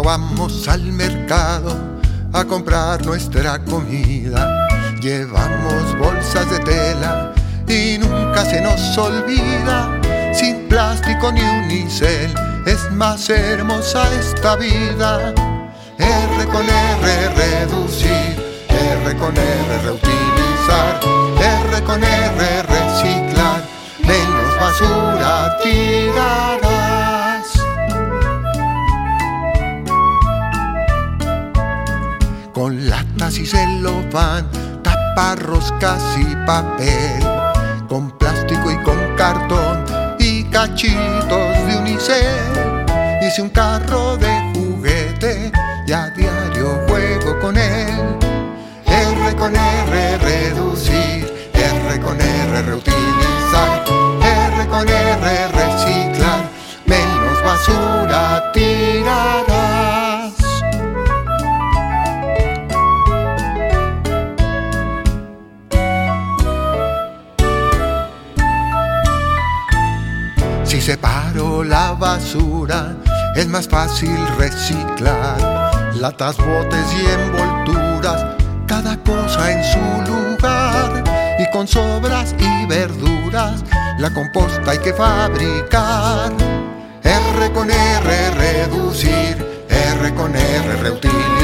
vamos al mercado a comprar nuestra comida, llevamos bolsas de tela y nunca se nos olvida, sin plástico ni unicel es más hermosa esta vida. R con R, reducir, R con R, reutilizar, R con R, reciclar, menos basura tirarás. Con latas y celofán, taparroscas y papel, con plástico y con cartón y cachitos de unicel. Hice un carro de juguete y a diario juego con él. R con R, reducir, R con R, reutilizar, R con R, reciclar, menos basura tirarás. Si separo la basura, es más fácil reciclar. Latas, botes y envolturas, cada cosa en su lugar. Y con sobras y verduras, la composta hay que fabricar. R con R, reducir, R con R, reutilizar,